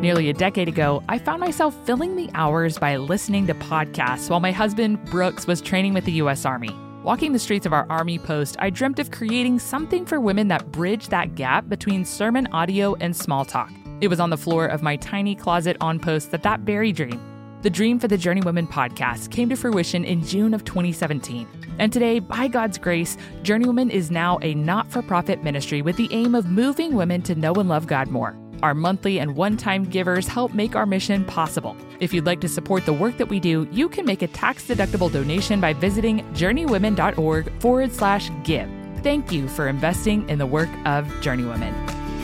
Nearly a decade ago, I found myself filling the hours by listening to podcasts while my husband, Brooks, was training with the U.S. Army. Walking the streets of our Army post, I dreamt of creating something for women that bridged that gap between sermon audio and small talk. It was on the floor of my tiny closet on post that very dream, the dream for the Journeywomen podcast, came to fruition in June of 2017. And today, by God's grace, Journeywomen is now a not-for-profit ministry with the aim of moving women to know and love God more. Our monthly and one-time givers help make our mission possible. If you'd like to support the work that we do, you can make a tax-deductible donation by visiting journeywomen.org/give. Thank you for investing in the work of Journeywomen.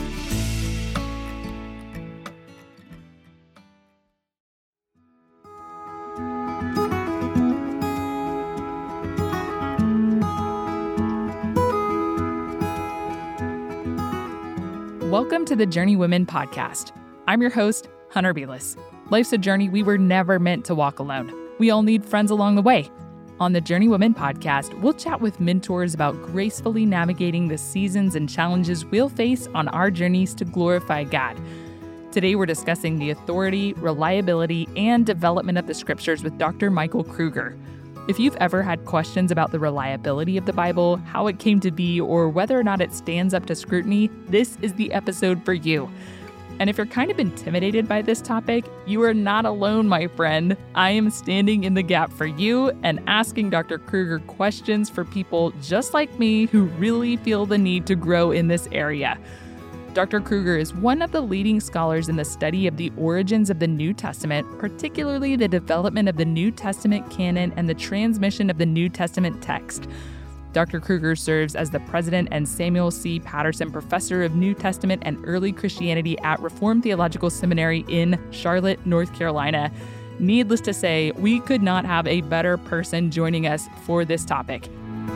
Welcome to the Journeywomen podcast. I'm your host, Hunter Belis. Life's a journey we were never meant to walk alone. We all need friends along the way. On the Journeywomen podcast, we'll chat with mentors about gracefully navigating the seasons and challenges we'll face on our journeys to glorify God. Today, we're discussing the authority, reliability, and development of the scriptures with Dr. Michael Kruger. If you've ever had questions about the reliability of the Bible, how it came to be, or whether or not it stands up to scrutiny, this is the episode for you. And if you're kind of intimidated by this topic, you are not alone, my friend. I am standing in the gap for you and asking Dr. Kruger questions for people just like me who really feel the need to grow in this area. Dr. Kruger is one of the leading scholars in the study of the origins of the New Testament, particularly the development of the New Testament canon and the transmission of the New Testament text. Dr. Kruger serves as the president and Samuel C. Patterson Professor of New Testament and Early Christianity at Reformed Theological Seminary in Charlotte, North Carolina. Needless to say, we could not have a better person joining us for this topic.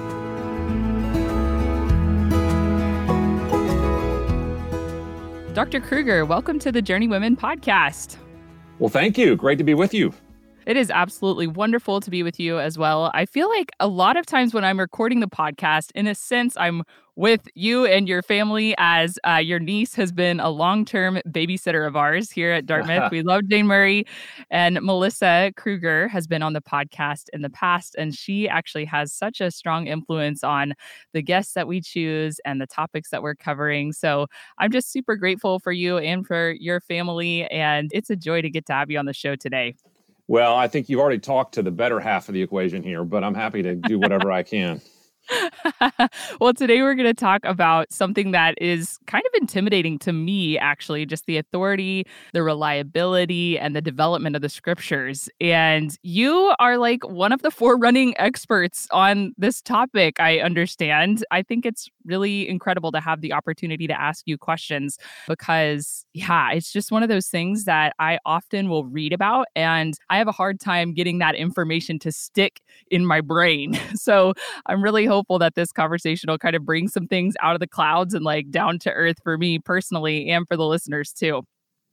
Dr. Kruger, welcome to the Journeywomen podcast. Well, thank you. Great to be with you. It is absolutely wonderful to be with you as well. I feel like a lot of times when I'm recording the podcast, in a sense, I'm with you and your family as your niece has been a long-term babysitter of ours here at Dartmouth. We love Jane Murray, and Melissa Kruger has been on the podcast in the past, and she actually has such a strong influence on the guests that we choose and the topics that we're covering. So I'm just super grateful for you and for your family, and it's a joy to get to have you on the show today. Well, I think you've already talked to the better half of the equation here, but I'm happy to do whatever I can. Well, today we're going to talk about something that is kind of intimidating to me, actually, just the authority, the reliability, and the development of the scriptures. And you are like one of the forerunning experts on this topic, I understand. I think it's really incredible to have the opportunity to ask you questions because, it's just one of those things that I often will read about, and I have a hard time getting that information to stick in my brain. So I'm really hopeful that this conversation will kind of bring some things out of the clouds and like down to earth for me personally and for the listeners too.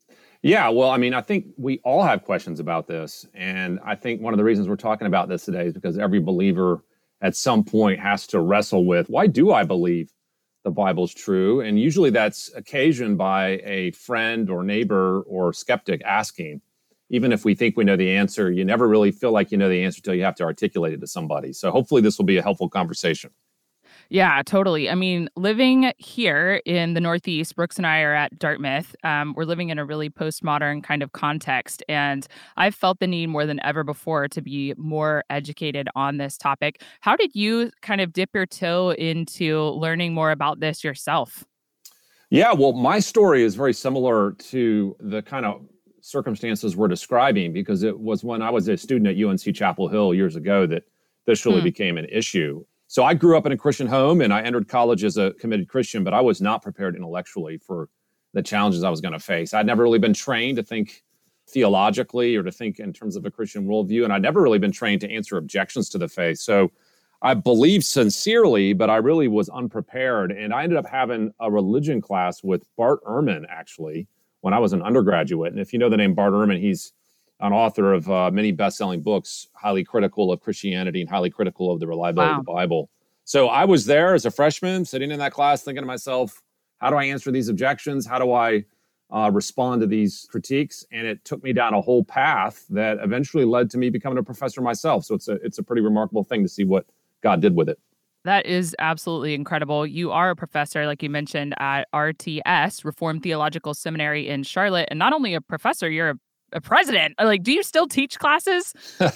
Yeah, well, I mean, I think we all have questions about this. And I think one of the reasons we're talking about this today is because every believer at some point has to wrestle with, why do I believe the Bible's true? And usually that's occasioned by a friend or neighbor or skeptic asking. Even if we think we know the answer, you never really feel like you know the answer until you have to articulate it to somebody. So hopefully this will be a helpful conversation. Yeah, totally. I mean, living here in the Northeast, Brooks and I are at Dartmouth. We're living in a really postmodern kind of context, and I've felt the need more than ever before to be more educated on this topic. How did you kind of dip your toe into learning more about this yourself? Yeah, well, my story is very similar to the kind of circumstances we're describing, because it was when I was a student at UNC Chapel Hill years ago that this really became an issue. So I grew up in a Christian home and I entered college as a committed Christian, but I was not prepared intellectually for the challenges I was going to face. I'd never really been trained to think theologically or to think in terms of a Christian worldview, and I'd never really been trained to answer objections to the faith. So I believed sincerely, but I really was unprepared. And I ended up having a religion class with Bart Ehrman, actually, when I was an undergraduate. And if you know the name Bart Ehrman, he's an author of many best-selling books, highly critical of Christianity and highly critical of the reliability of the Bible. So I was there as a freshman, sitting in that class, thinking to myself, how do I answer these objections? How do I respond to these critiques. And it took me down a whole path that eventually led to me becoming a professor myself. So it's a pretty remarkable thing to see what God did with it. That is absolutely incredible. You are a professor, like you mentioned, at RTS, Reformed Theological Seminary in Charlotte. And not only a professor, you're a president. Like, do you still teach classes?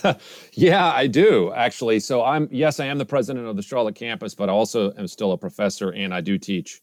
Yeah, I do, actually. So I am the president of the Charlotte campus, but I also am still a professor, and I do teach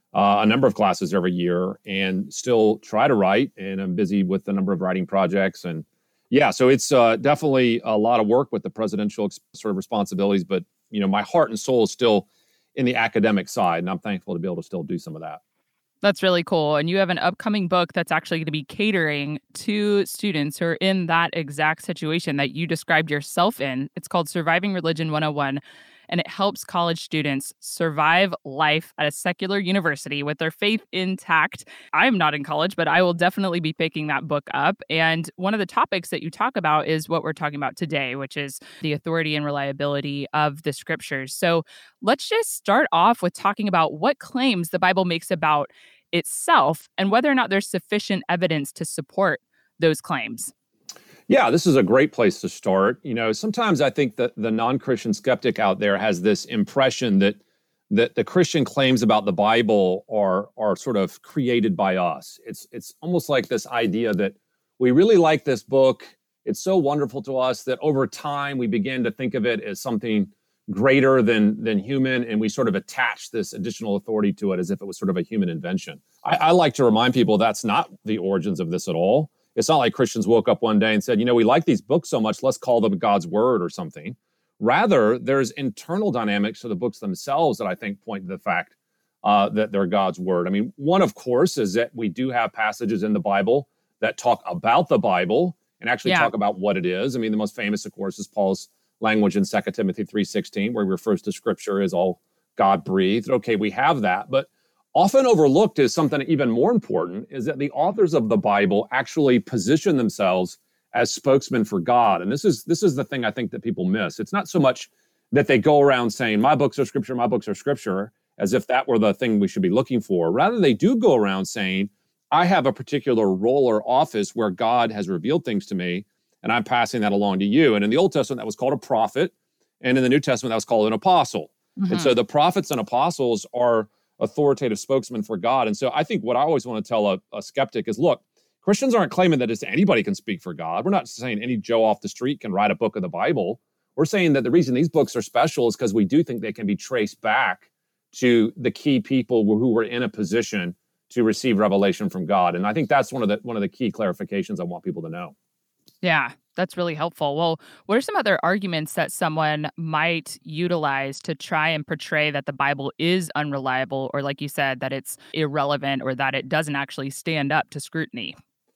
a number of classes every year and still try to write. And I'm busy with a number of writing projects. And yeah, so it's definitely a lot of work with the presidential sort of responsibilities, but my heart and soul is still in the academic side, and I'm thankful to be able to still do some of that. That's really cool. And you have an upcoming book that's actually going to be catering to students who are in that exact situation that you described yourself in. It's called Surviving Religion 101, and it helps college students survive life at a secular university with their faith intact. I'm not in college, but I will definitely be picking that book up. And one of the topics that you talk about is what we're talking about today, which is the authority and reliability of the scriptures. So let's just start off with talking about what claims the Bible makes about itself and whether or not there's sufficient evidence to support those claims. Yeah, this is a great place to start. Sometimes I think that the non-Christian skeptic out there has this impression that the Christian claims about the Bible are sort of created by us. It's almost like this idea that we really like this book. It's so wonderful to us that over time we begin to think of it as something greater than human, and we sort of attach this additional authority to it as if it was sort of a human invention. I like to remind people that's not the origins of this at all. It's not like Christians woke up one day and said, we like these books so much, let's call them God's word or something. Rather, there's internal dynamics to the books themselves that I think point to the fact that they're God's word. I mean, one, of course, is that we do have passages in the Bible that talk about the Bible and actually talk about what it is. I mean, the most famous, of course, is Paul's language in 2 Timothy 3:16, where he refers to Scripture as all God-breathed. Okay, we have that, but often overlooked is something even more important, is that the authors of the Bible actually position themselves as spokesmen for God. And this is the thing I think that people miss. It's not so much that they go around saying, my books are Scripture, as if that were the thing we should be looking for. Rather, they do go around saying, I have a particular role or office where God has revealed things to me, and I'm passing that along to you. And in the Old Testament, that was called a prophet. And in the New Testament, that was called an apostle. Mm-hmm. And so the prophets and apostles are authoritative spokesman for God. And so I think what I always want to tell a skeptic is, look, Christians aren't claiming that just anybody can speak for God. We're not saying any Joe off the street can write a book of the Bible. We're saying that the reason these books are special is because we do think they can be traced back to the key people who were in a position to receive revelation from God. And I think that's one of the key clarifications I want people to know. Yeah, that's really helpful. Well, what are some other arguments that someone might utilize to try and portray that the Bible is unreliable, or like you said, that it's irrelevant or that it doesn't actually stand up to scrutiny?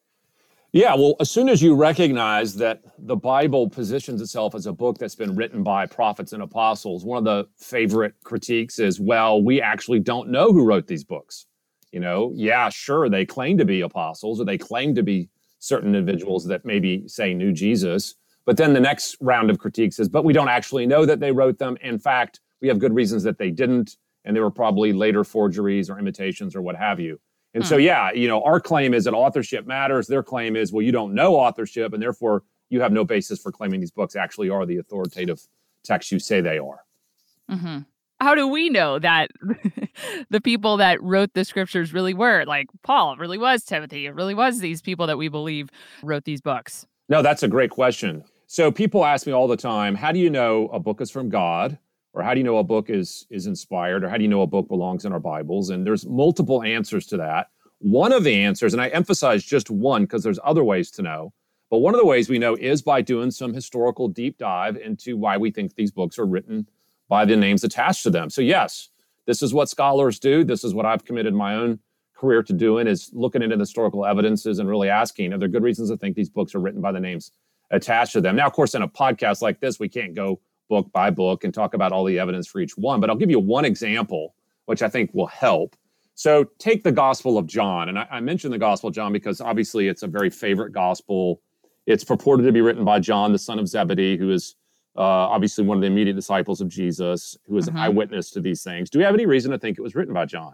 Yeah, well, as soon as you recognize that the Bible positions itself as a book that's been written by prophets and apostles, one of the favorite critiques is, well, we actually don't know who wrote these books. Yeah, sure, they claim to be apostles, or they claim to be certain individuals that maybe say knew Jesus. But then the next round of critiques is, but we don't actually know that they wrote them. In fact, we have good reasons that they didn't, and they were probably later forgeries or imitations or what have you. And so, our claim is that authorship matters. Their claim is, well, you don't know authorship, and therefore you have no basis for claiming these books actually are the authoritative texts you say they are. Mm-hmm. How do we know that the people that wrote the scriptures really were, like Paul, it really was Timothy, it really was these people that we believe wrote these books? No, that's a great question. So people ask me all the time, how do you know a book is from God? Or how do you know a book is inspired? Or how do you know a book belongs in our Bibles? And there's multiple answers to that. One of the answers, and I emphasize just one because there's other ways to know, but one of the ways we know is by doing some historical deep dive into why we think these books are written by the names attached to them. So yes, this is what scholars do. This is what I've committed my own career to doing, is looking into the historical evidences and really asking, are there good reasons to think these books are written by the names attached to them? Now, of course, in a podcast like this, we can't go book by book and talk about all the evidence for each one, but I'll give you one example, which I think will help. So take the Gospel of John. And I mentioned the Gospel of John because obviously it's a very favorite gospel. It's purported to be written by John, the son of Zebedee, who is obviously one of the immediate disciples of Jesus, who is an eyewitness to these things. Do we have any reason to think it was written by John?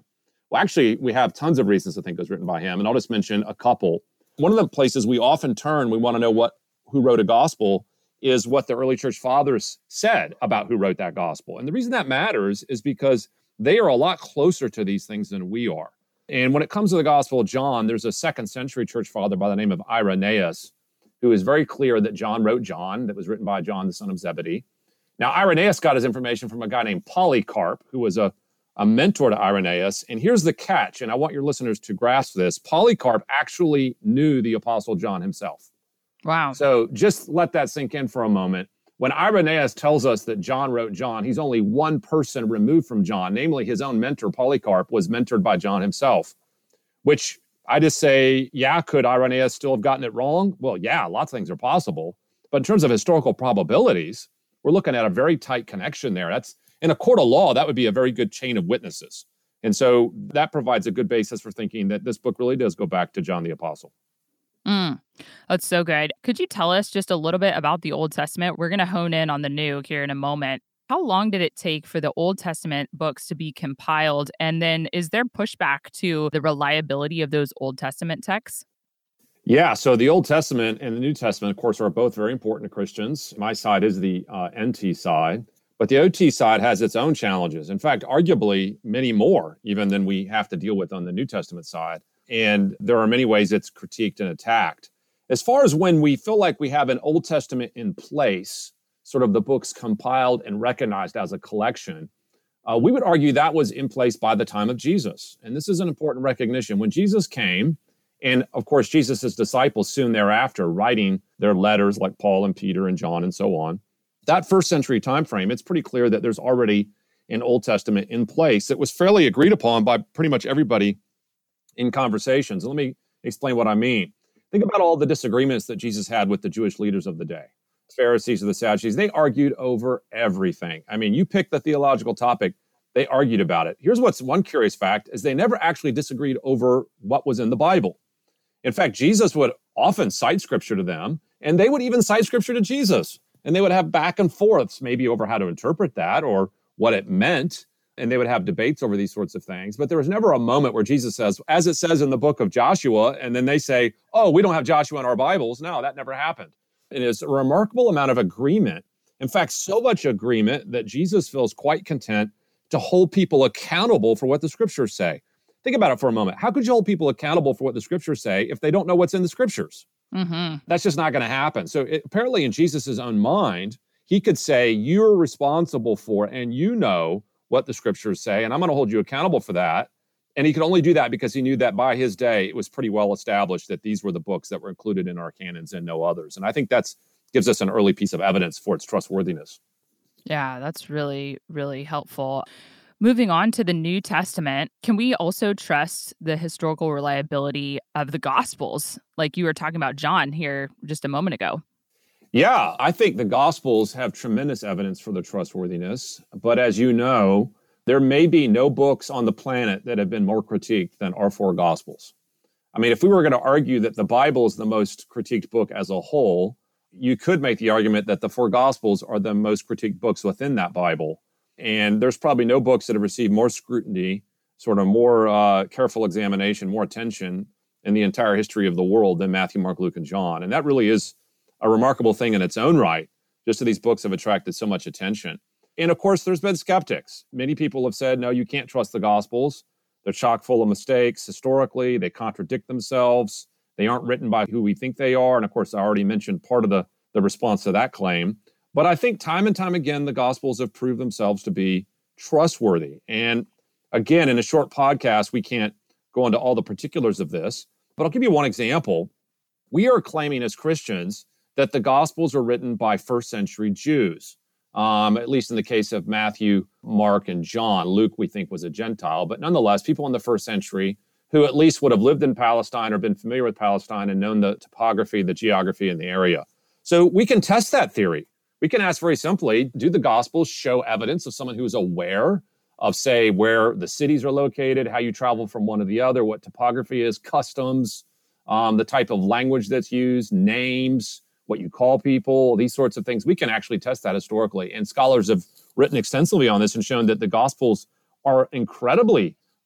Well, actually, we have tons of reasons to think it was written by him, and I'll just mention a couple. One of the places we often turn, we want to know who wrote a gospel, is what the early church fathers said about who wrote that gospel. And the reason that matters is because they are a lot closer to these things than we are. And when it comes to the Gospel of John, there's a second century church father by the name of Irenaeus, who is very clear that John wrote John, that was written by John, the son of Zebedee. Now, Irenaeus got his information from a guy named Polycarp, who was a mentor to Irenaeus. And here's the catch, and I want your listeners to grasp this. Polycarp actually knew the Apostle John himself. Wow. So just let that sink in for a moment. When Irenaeus tells us that John wrote John, he's only one person removed from John, namely his own mentor, Polycarp, was mentored by John himself, which I just say, yeah, could Irenaeus still have gotten it wrong? Well, yeah, lots of things are possible. But in terms of historical probabilities, we're looking at a very tight connection there. That's in a court of law, that would be a very good chain of witnesses. And so that provides a good basis for thinking that this book really does go back to John the Apostle. That's so good. Could you tell us just a little bit about the Old Testament? We're going to hone in on the New here in a moment. How long did it take for the Old Testament books to be compiled? And then is there pushback to the reliability of those Old Testament texts? Yeah, so the Old Testament and the New Testament, of course, are both very important to Christians. My side is the NT side, but the OT side has its own challenges. In fact, arguably many more even than we have to deal with on the New Testament side. And there are many ways it's critiqued and attacked. As far as when we feel like we have an Old Testament in place, sort of the books compiled and recognized as a collection, we would argue that was in place by the time of Jesus. And this is an important recognition. When Jesus came, and of course, Jesus' disciples soon thereafter writing their letters like Paul and Peter and John and so on, that first century time frame, it's pretty clear that there's already an Old Testament in place that was fairly agreed upon by pretty much everybody in conversations. Let me explain what I mean. Think about all the disagreements that Jesus had with the Jewish leaders of the day. The Pharisees or the Sadducees, they argued over everything. I mean, you pick the theological topic, they argued about it. Here's what's one curious fact is they never actually disagreed over what was in the Bible. In fact, Jesus would often cite scripture to them, and they would even cite scripture to Jesus. And they would have back and forths maybe over how to interpret that or what it meant. And they would have debates over these sorts of things. But there was never a moment where Jesus says, as it says in the book of Joshua, and then they say, oh, we don't have Joshua in our Bibles. No, that never happened. It is a remarkable amount of agreement. In fact, so much agreement that Jesus feels quite content to hold people accountable for what the scriptures say. Think about it for a moment. How could you hold people accountable for what the scriptures say if they don't know what's in the scriptures? Mm-hmm. That's just not going to happen. So apparently in Jesus' own mind, he could say, you're responsible for, and you know what the scriptures say, and I'm going to hold you accountable for that. And he could only do that because he knew that by his day, it was pretty well established that these were the books that were included in our canons and no others. And I think that gives us an early piece of evidence for its trustworthiness. Yeah, that's really, really helpful. Moving on to the New Testament, can we also trust the historical reliability of the Gospels? Like you were talking about John here just a moment ago. Yeah, I think the Gospels have tremendous evidence for their trustworthiness. But as you know, there may be no books on the planet that have been more critiqued than our four Gospels. I mean, if we were going to argue that the Bible is the most critiqued book as a whole, you could make the argument that the four Gospels are the most critiqued books within that Bible. And there's probably no books that have received more scrutiny, sort of more careful examination, more attention in the entire history of the world than Matthew, Mark, Luke, and John. And that really is a remarkable thing in its own right, just that these books have attracted so much attention. And of course, there's been skeptics. Many people have said, no, you can't trust the Gospels. They're chock full of mistakes historically. They contradict themselves. They aren't written by who we think they are. And of course, I already mentioned part of the response to that claim. But I think time and time again, the Gospels have proved themselves to be trustworthy. And again, in a short podcast, we can't go into all the particulars of this, but I'll give you one example. We are claiming as Christians that the Gospels are written by first century Jews, at least in the case of Matthew, Mark, and John. Luke, we think, was a Gentile, but nonetheless, people in the first century who at least would have lived in Palestine or been familiar with Palestine and known the topography, the geography in the area. So we can test that theory. We can ask very simply, do the Gospels show evidence of someone who is aware of, say, where the cities are located, how you travel from one to the other, what topography is, customs, the type of language that's used, names, what you call people, these sorts of things? We can actually test that historically. And scholars have written extensively on this and shown that the Gospels are incredibly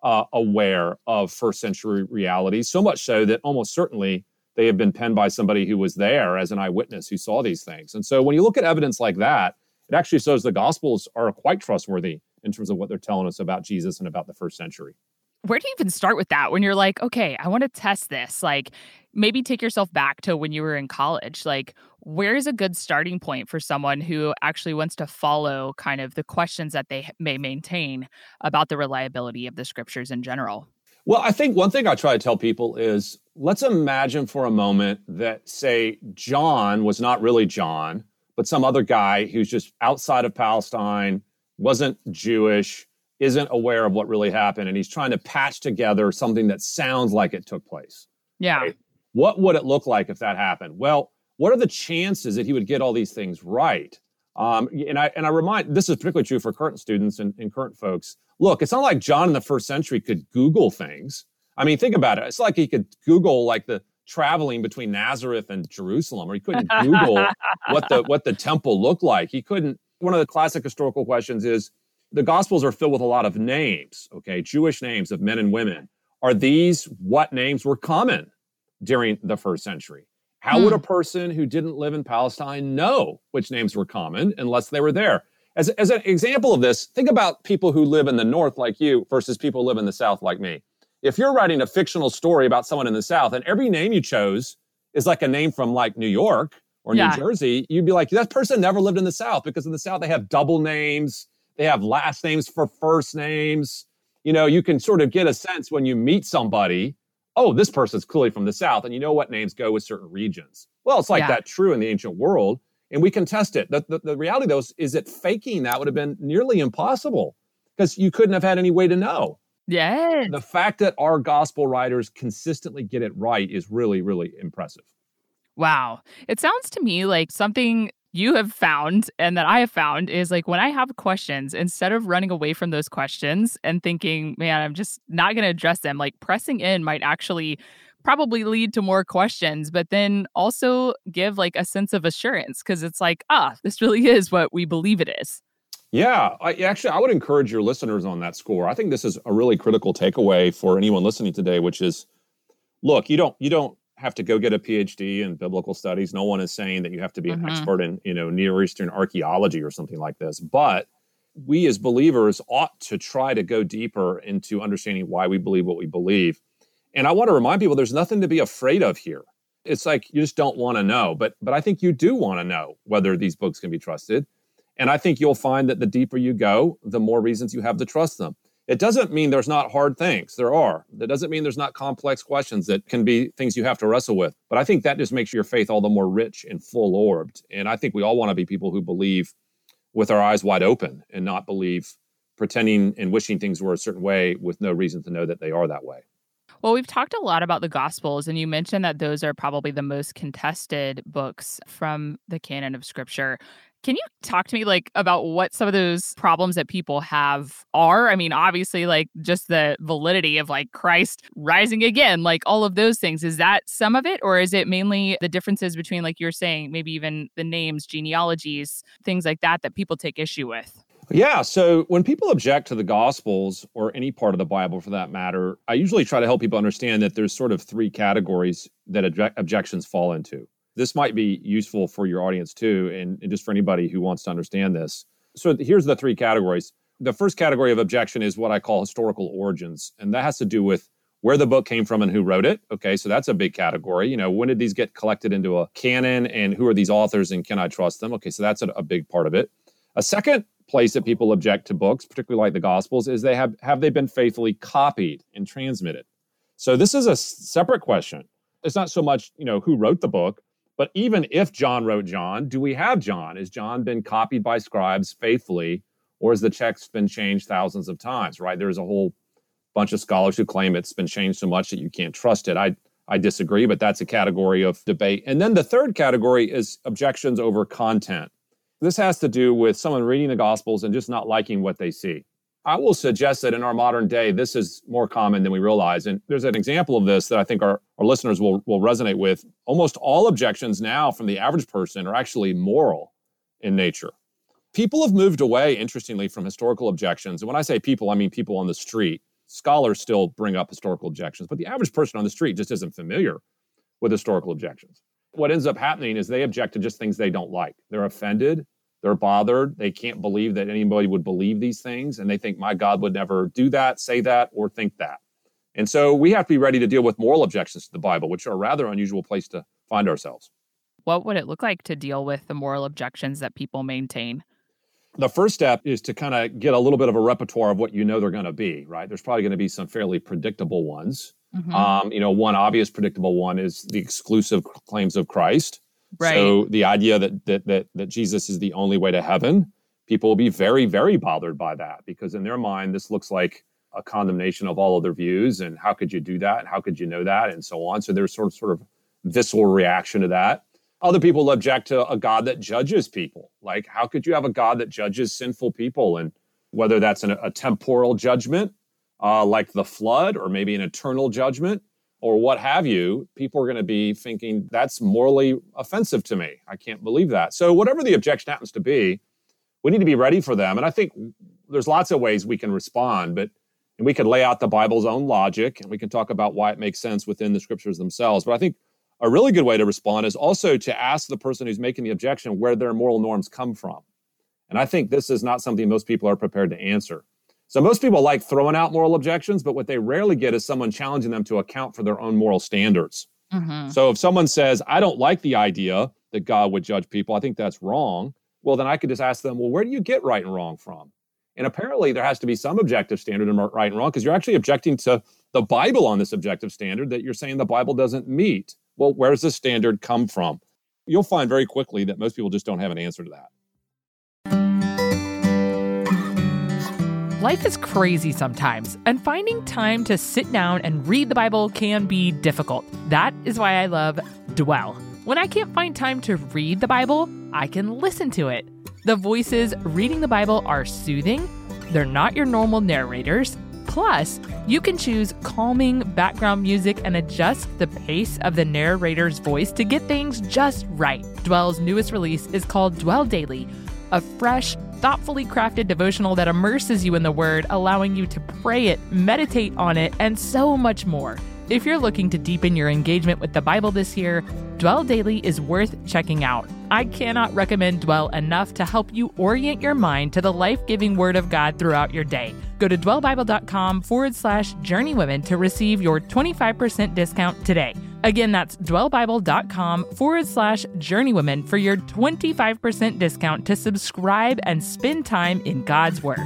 aware of first century reality, so much so that almost certainly they have been penned by somebody who was there as an eyewitness who saw these things. And so when you look at evidence like that, it actually shows the Gospels are quite trustworthy in terms of what they're telling us about Jesus and about the first century. Where do you even start with that when you're like, okay, I want to test this? Like, maybe take yourself back to when you were in college. Like, where is a good starting point for someone who actually wants to follow kind of the questions that they may maintain about the reliability of the scriptures in general? Well, I think one thing I try to tell people is, let's imagine for a moment that, say, John was not really John, but some other guy who's just outside of Palestine, wasn't Jewish, isn't aware of what really happened, and he's trying to patch together something that sounds like it took place. Yeah. Right? What would it look like if that happened? Well, what are the chances that he would get all these things right? And I remind, this is particularly true for current students and current folks. Look, it's not like John in the first century could Google things. I mean, think about it. It's like he could Google like the traveling between Nazareth and Jerusalem, or he couldn't Google what the temple looked like. He couldn't. One of the classic historical questions is, the Gospels are filled with a lot of names, okay, Jewish names of men and women. Are these what names were common during the first century? How would a person who didn't live in Palestine know which names were common unless they were there? As an example of this, think about people who live in the north like you versus people who live in the south like me. If you're writing a fictional story about someone in the south and every name you chose is like a name from like New York or New Jersey, you'd be like, that person never lived in the south, because in the south they have double names. They have last names for first names. You know, you can sort of get a sense when you meet somebody, oh, this person's clearly from the South, and you know what names go with certain regions. Well, it's like that true in the ancient world, and we can test it. The reality, though, is that faking that would have been nearly impossible, because you couldn't have had any way to know. Yeah. The fact that our gospel writers consistently get it right is really, really impressive. Wow. It sounds to me like something you have found and that I have found is like, when I have questions, instead of running away from those questions and thinking, man, I'm just not going to address them, like pressing in might actually probably lead to more questions, but then also give like a sense of assurance, because it's like, this really is what we believe it is. Yeah, I would encourage your listeners on that score. I think this is a really critical takeaway for anyone listening today, which is, look, you don't have to go get a PhD in biblical studies. No one is saying that you have to be an expert in, Near Eastern archaeology or something like this. But we as believers ought to try to go deeper into understanding why we believe what we believe. And I want to remind people there's nothing to be afraid of here. It's like you just don't want to know. But I think you do want to know whether these books can be trusted. And I think you'll find that the deeper you go, the more reasons you have to trust them. It doesn't mean there's not hard things. There are. That doesn't mean there's not complex questions that can be things you have to wrestle with. But I think that just makes your faith all the more rich and full-orbed. And I think we all want to be people who believe with our eyes wide open and not believe pretending and wishing things were a certain way with no reason to know that they are that way. Well, we've talked a lot about the Gospels, and you mentioned that those are probably the most contested books from the canon of Scripture. Can you talk to me like about what some of those problems that people have are? I mean, obviously, like just the validity of like Christ rising again, like all of those things. Is that some of it? Or is it mainly the differences between, like you're saying, maybe even the names, genealogies, things like that people take issue with? Yeah. So when people object to the Gospels or any part of the Bible for that matter, I usually try to help people understand that there's sort of three categories that objections fall into. This might be useful for your audience too, and just for anybody who wants to understand this. So here's the three categories. The first category of objection is what I call historical origins, and that has to do with where the book came from and who wrote it. Okay, so that's a big category. You know, when did these get collected into a canon, and who are these authors, and can I trust them? Okay, so that's a big part of it. A second place that people object to books, particularly like the Gospels, is they have they been faithfully copied and transmitted? So this is a separate question. It's not so much, who wrote the book, but even if John wrote John, do we have John? Has John been copied by scribes faithfully, or has the text been changed thousands of times, right? There's a whole bunch of scholars who claim it's been changed so much that you can't trust it. I disagree, but that's a category of debate. And then the third category is objections over content. This has to do with someone reading the Gospels and just not liking what they see. I will suggest that in our modern day, this is more common than we realize. And there's an example of this that I think our listeners will resonate with. Almost all objections now from the average person are actually moral in nature. People have moved away, interestingly, from historical objections. And when I say people, I mean people on the street. scholars still bring up historical objections, but the average person on the street just isn't familiar with historical objections. What ends up happening is they object to just things they don't like. They're offended, they're bothered, they can't believe that anybody would believe these things, and they think my God would never do that, say that, or think that. And so we have to be ready to deal with moral objections to the Bible, which are a rather unusual place to find ourselves. What would it look like to deal with the moral objections that people maintain? The first step is to kind of get a little bit of a repertoire of what you know they're going to be, right? There's probably going to be some fairly predictable ones. Mm-hmm. One obvious predictable one is the exclusive claims of Christ. Right. So the idea that Jesus is the only way to heaven, people will be very, very bothered by that because in their mind, this looks like a condemnation of all of their views. And how could you do that? And how could you know that? And so on. So there's sort of visceral reaction to that. Other people object to a God that judges people. Like, how could you have a God that judges sinful people? And whether that's a temporal judgment, like the flood, or maybe an eternal judgment, or what have you, people are going to be thinking, that's morally offensive to me. I can't believe that. So whatever the objection happens to be, we need to be ready for them. And I think there's lots of ways we can respond, and we could lay out the Bible's own logic, and we can talk about why it makes sense within the scriptures themselves. But I think a really good way to respond is also to ask the person who's making the objection where their moral norms come from. And I think this is not something most people are prepared to answer. So most people like throwing out moral objections, but what they rarely get is someone challenging them to account for their own moral standards. Mm-hmm. So if someone says, I don't like the idea that God would judge people, I think that's wrong, well, then I could just ask them, well, where do you get right and wrong from? And apparently there has to be some objective standard in right and wrong, because you're actually objecting to the Bible on this objective standard that you're saying the Bible doesn't meet. Well, where does this standard come from? You'll find very quickly that most people just don't have an answer to that. Life is crazy sometimes, and finding time to sit down and read the Bible can be difficult. That is why I love Dwell. When I can't find time to read the Bible, I can listen to it. The voices reading the Bible are soothing. They're not your normal narrators. Plus, you can choose calming background music and adjust the pace of the narrator's voice to get things just right. Dwell's newest release is called Dwell Daily, a fresh, thoughtfully crafted devotional that immerses you in the Word, allowing you to pray it, meditate on it, and so much more. If you're looking to deepen your engagement with the Bible this year, Dwell Daily is worth checking out. I cannot recommend Dwell enough to help you orient your mind to the life-giving Word of God throughout your day. Go to dwellbible.com/journeywomen to receive your 25% discount today. Again, that's dwellbible.com/journeywomen for your 25% discount to subscribe and spend time in God's Word.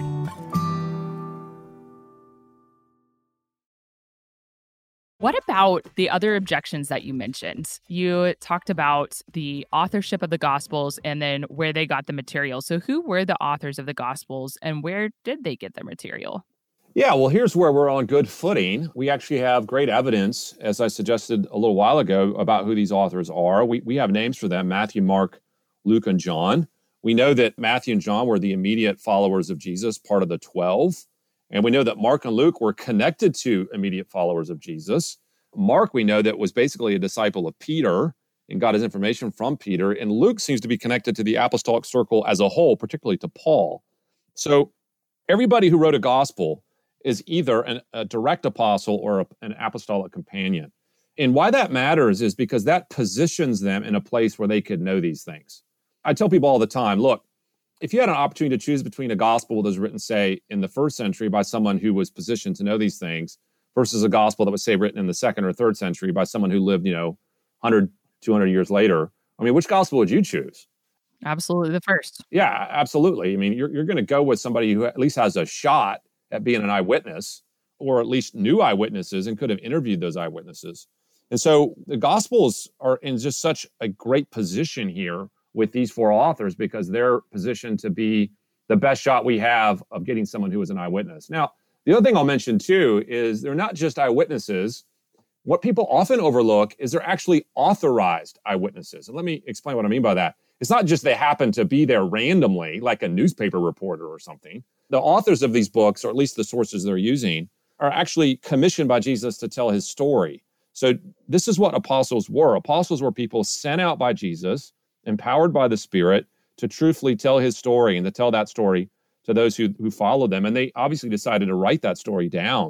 What about the other objections that you mentioned? You talked about the authorship of the Gospels and then where they got the material. So who were the authors of the Gospels and where did they get their material? Yeah, well, here's where we're on good footing. We actually have great evidence, as I suggested a little while ago, about who these authors are. We have names for them: Matthew, Mark, Luke, and John. We know that Matthew and John were the immediate followers of Jesus, part of the 12. And we know that Mark and Luke were connected to immediate followers of Jesus. Mark, we know that was basically a disciple of Peter and got his information from Peter. And Luke seems to be connected to the apostolic circle as a whole, particularly to Paul. So everybody who wrote a gospel is either a direct apostle or an apostolic companion. And why that matters is because that positions them in a place where they could know these things. I tell people all the time, look, if you had an opportunity to choose between a gospel that was written, say, in the first century by someone who was positioned to know these things versus a gospel that was, say, written in the second or third century by someone who lived, 100, 200 years later, I mean, which gospel would you choose? Absolutely the first. Yeah, absolutely. I mean, you're going to go with somebody who at least has a shot at being an eyewitness, or at least knew eyewitnesses and could have interviewed those eyewitnesses. And so the Gospels are in just such a great position here with these four authors because they're positioned to be the best shot we have of getting someone who is an eyewitness. Now, the other thing I'll mention too is they're not just eyewitnesses. What people often overlook is they're actually authorized eyewitnesses. And let me explain what I mean by that. It's not just they happen to be there randomly, like a newspaper reporter or something. The authors of these books, or at least the sources they're using, are actually commissioned by Jesus to tell his story. So this is what apostles were. Apostles were people sent out by Jesus, empowered by the Spirit, to truthfully tell his story and to tell that story to those who followed them. And they obviously decided to write that story down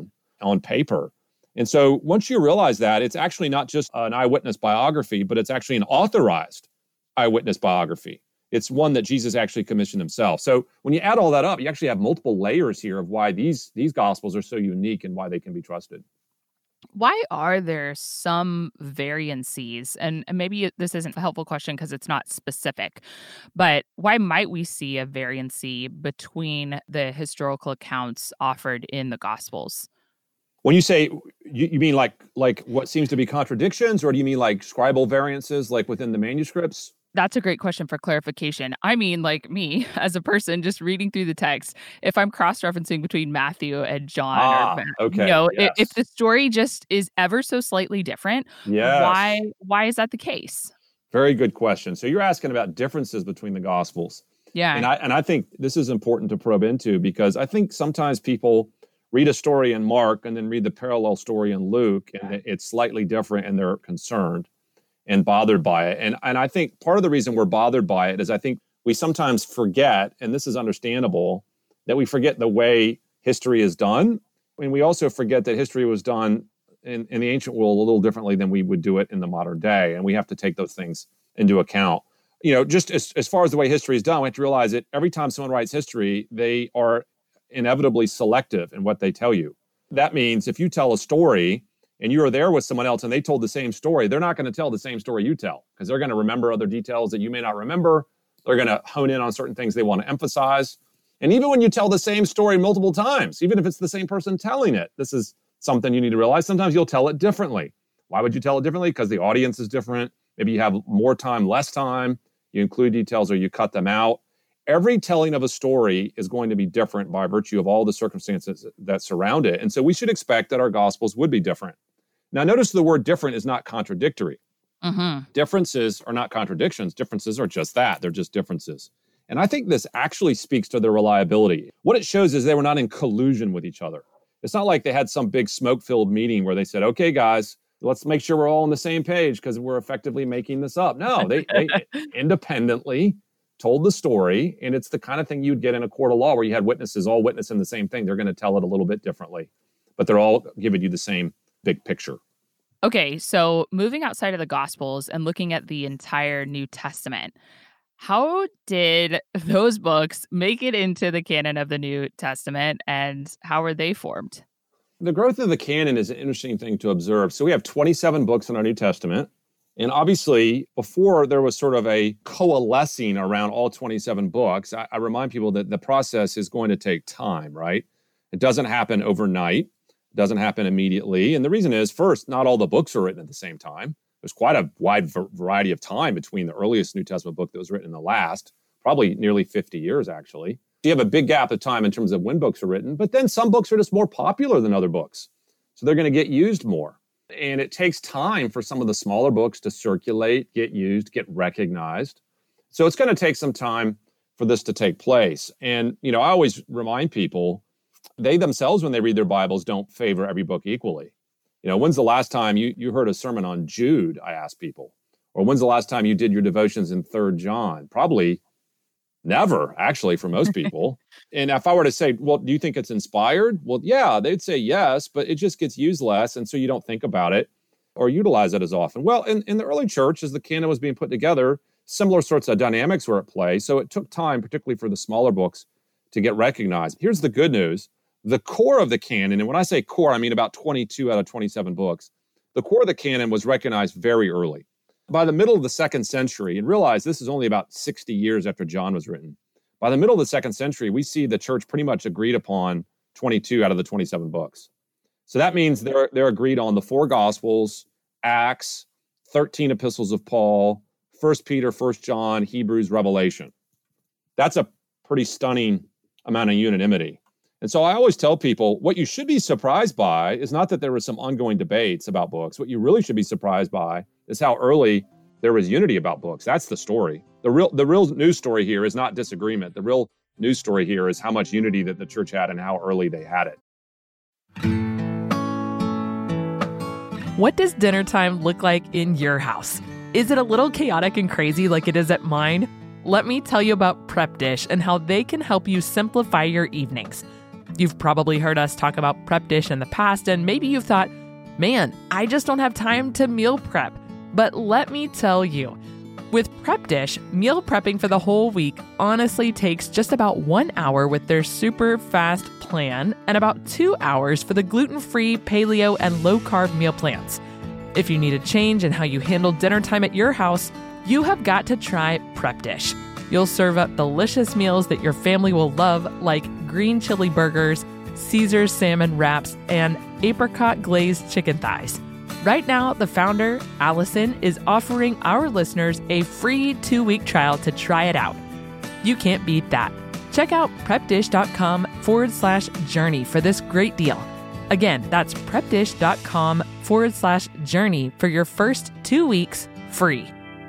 on paper. And so once you realize that, it's actually not just an eyewitness biography, but it's actually an authorized eyewitness biography. It's one that Jesus actually commissioned himself. So when you add all that up, you actually have multiple layers here of why these Gospels are so unique and why they can be trusted. Why are there some variances? And maybe this isn't a helpful question because it's not specific, but why might we see a variancy between the historical accounts offered in the Gospels? When you say, you mean like what seems to be contradictions, or do you mean like scribal variances, like within the manuscripts? That's a great question for clarification. I mean, like me as a person just reading through the text, if I'm cross-referencing between Matthew and John, if the story just is ever so slightly different, why is that the case? Very good question. So you're asking about differences between the Gospels. Yeah. And I think this is important to probe into, because I think sometimes people read a story in Mark and then read the parallel story in Luke, and it's slightly different and they're concerned and bothered by it. And I think part of the reason we're bothered by it is I think we sometimes forget, and this is understandable, that we forget the way history is done. And we also forget that history was done in the ancient world a little differently than we would do it in the modern day. And we have to take those things into account. Just as far as the way history is done, we have to realize that every time someone writes history, they are inevitably selective in what they tell you. That means if you tell a story and you were there with someone else and they told the same story, they're not going to tell the same story you tell, because they're going to remember other details that you may not remember. They're going to hone in on certain things they want to emphasize. And even when you tell the same story multiple times, even if it's the same person telling it, this is something you need to realize. Sometimes you'll tell it differently. Why would you tell it differently? Because the audience is different. Maybe you have more time, less time. You include details or you cut them out. Every telling of a story is going to be different by virtue of all the circumstances that surround it. And so we should expect that our Gospels would be different. Now, notice the word different is not contradictory. Mm-hmm. Differences are not contradictions. Differences are just that. They're just differences. And I think this actually speaks to their reliability. What it shows is they were not in collusion with each other. It's not like they had some big smoke-filled meeting where they said, okay, guys, let's make sure we're all on the same page because we're effectively making this up. No, they independently told the story, and it's the kind of thing you'd get in a court of law where you had witnesses all witnessing the same thing. They're going to tell it a little bit differently, but they're all giving you the same big picture. Okay, so moving outside of the Gospels and looking at the entire New Testament, how did those books make it into the canon of the New Testament, and how were they formed? The growth of the canon is an interesting thing to observe. So we have 27 books in our New Testament. And obviously, before there was sort of a coalescing around all 27 books, I remind people that the process is going to take time, right? It doesn't happen overnight. It doesn't happen immediately. And the reason is, first, not all the books are written at the same time. There's quite a wide variety of time between the earliest New Testament book that was written and the last, probably nearly 50 years, actually. You have a big gap of time in terms of when books are written, but then some books are just more popular than other books. So they're going to get used more. And it takes time for some of the smaller books to circulate, get used, get recognized. So it's going to take some time for this to take place. And, I always remind people, they themselves, when they read their Bibles, don't favor every book equally. When's the last time you heard a sermon on Jude, I ask people? Or when's the last time you did your devotions in 3 John? Probably never, actually, for most people. And if I were to say, well, do you think it's inspired? Well, yeah, they'd say yes, but it just gets used less. And so you don't think about it or utilize it as often. Well, in the early church, as the canon was being put together, similar sorts of dynamics were at play. So it took time, particularly for the smaller books, to get recognized. Here's the good news. The core of the canon, and when I say core, I mean about 22 out of 27 books, the core of the canon was recognized very early. By the middle of the 2nd century, and realize this is only about 60 years after John was written, by the middle of the 2nd century, we see the church pretty much agreed upon 22 out of the 27 books. So that means they're agreed on the 4 Gospels, Acts, 13 epistles of Paul, 1 Peter, 1 John, Hebrews, Revelation. That's a pretty stunning amount of unanimity. And so I always tell people, what you should be surprised by is not that there were some ongoing debates about books. What you really should be surprised by is how early there was unity about books. That's the story. The real news story here is not disagreement. The real news story here is how much unity that the church had and how early they had it. What does dinner time look like in your house? Is it a little chaotic and crazy like it is at mine? Let me tell you about Prep Dish and how they can help you simplify your evenings. You've probably heard us talk about Prep Dish in the past, and maybe you've thought, man, I just don't have time to meal prep. But let me tell you, with Prep Dish, meal prepping for the whole week honestly takes just about 1 hour with their super fast plan and about 2 hours for the gluten-free, paleo, and low-carb meal plans. If you need a change in how you handle dinner time at your house, you have got to try Prep Dish. You'll serve up delicious meals that your family will love, like green chili burgers, Caesar salmon wraps, and apricot glazed chicken thighs. Right now, the founder, Allison, is offering our listeners a free 2-week trial to try it out. You can't beat that. Check out prepdish.com/journey for this great deal. Again, that's prepdish.com/journey for your first 2 weeks free.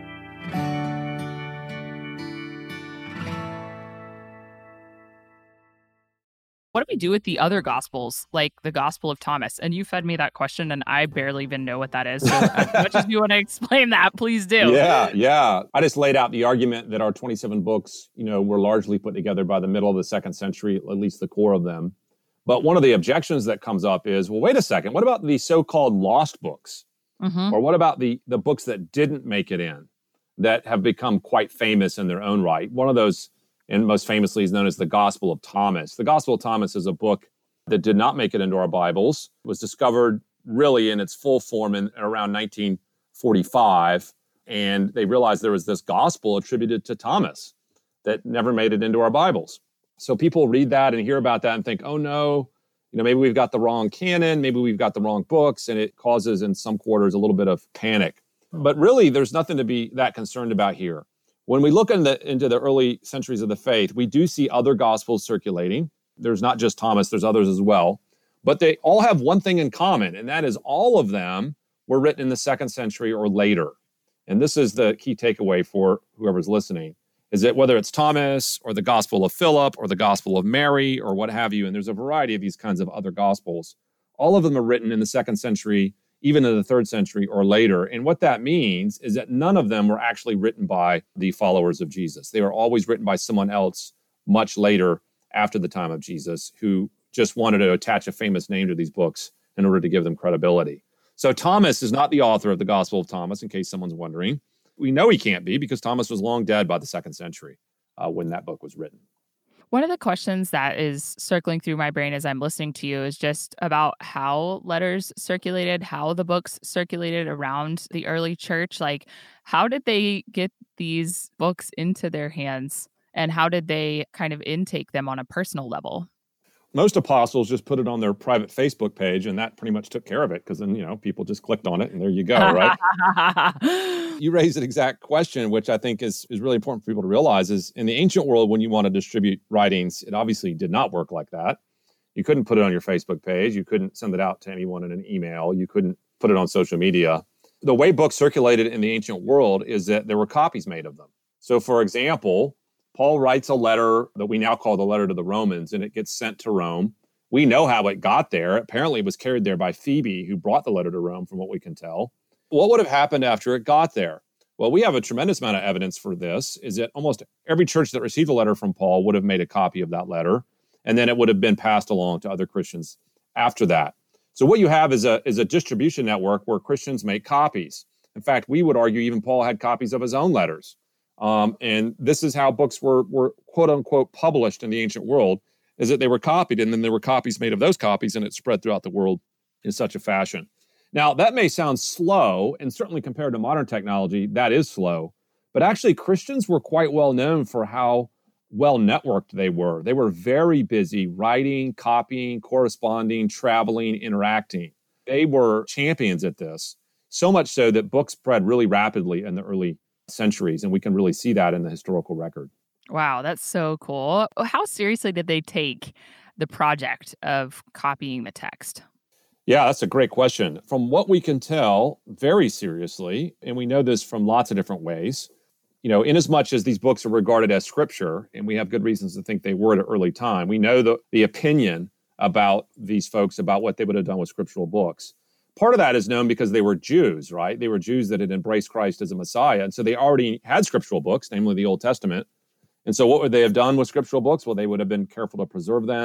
What do we do with the other gospels, like the Gospel of Thomas? And you fed me that question, and I barely even know what that is. So as much as you want to explain that, please do. Yeah. I just laid out the argument that our 27 books, were largely put together by the middle of the 2nd century, at least the core of them. But one of the objections that comes up is, well, wait a second, what about the so-called lost books? Mm-hmm. Or what about the books that didn't make it in, that have become quite famous in their own right? One of those, and most famously, is known as the Gospel of Thomas. The Gospel of Thomas is a book that did not make it into our Bibles. It was discovered really in its full form in around 1945, and they realized there was this gospel attributed to Thomas that never made it into our Bibles. So people read that and hear about that and think, oh no, maybe we've got the wrong canon, maybe we've got the wrong books, and it causes in some quarters a little bit of panic. But really, there's nothing to be that concerned about here. When we look into the early centuries of the faith, we do see other gospels circulating. There's not just Thomas, there's others as well. But they all have one thing in common, and that is all of them were written in the 2nd century or later. And this is the key takeaway for whoever's listening, is that whether it's Thomas or the Gospel of Philip or the Gospel of Mary or what have you, and there's a variety of these kinds of other gospels, all of them are written in the 2nd century, even in the 3rd century or later. And what that means is that none of them were actually written by the followers of Jesus. They were always written by someone else much later after the time of Jesus, who just wanted to attach a famous name to these books in order to give them credibility. So Thomas is not the author of the Gospel of Thomas, in case someone's wondering. We know he can't be because Thomas was long dead by the 2nd century when that book was written. One of the questions that is circling through my brain as I'm listening to you is just about how letters circulated, how the books circulated around the early church. Like, how did they get these books into their hands, and how did they kind of intake them on a personal level? Most apostles just put it on their private Facebook page, and that pretty much took care of it, because then, people just clicked on it and there you go, right? You raised an exact question, which I think is really important for people to realize, is in the ancient world, when you want to distribute writings, it obviously did not work like that. You couldn't put it on your Facebook page. You couldn't send it out to anyone in an email. You couldn't put it on social media. The way books circulated in the ancient world is that there were copies made of them. So, for example, Paul writes a letter that we now call the letter to the Romans, and it gets sent to Rome. We know how it got there. Apparently, it was carried there by Phoebe, who brought the letter to Rome, from what we can tell. What would have happened after it got there? Well, we have a tremendous amount of evidence for this, is that almost every church that received a letter from Paul would have made a copy of that letter, and then it would have been passed along to other Christians after that. So what you have is a distribution network where Christians make copies. In fact, we would argue even Paul had copies of his own letters. And this is how books were quote unquote published in the ancient world, is that they were copied, and then there were copies made of those copies, and it spread throughout the world in such a fashion. Now, that may sound slow, and certainly compared to modern technology, that is slow. But actually, Christians were quite well known for how well networked they were. They were very busy writing, copying, corresponding, traveling, interacting. They were champions at this, so much so that books spread really rapidly in the early centuries, and we can really see that in the historical record. Wow, that's so cool. How seriously did they take the project of copying the text? Yeah, that's a great question. From what we can tell, very seriously, and we know this from lots of different ways. In as much as these books are regarded as scripture, and we have good reasons to think they were at an early time, we know the opinion about these folks about what they would have done with scriptural books. Part of that is known because they were Jews, right? They were Jews that had embraced Christ as a Messiah, and so they already had scriptural books, namely the Old Testament. And so what would they have done with scriptural books? Well, they would have been careful to preserve them.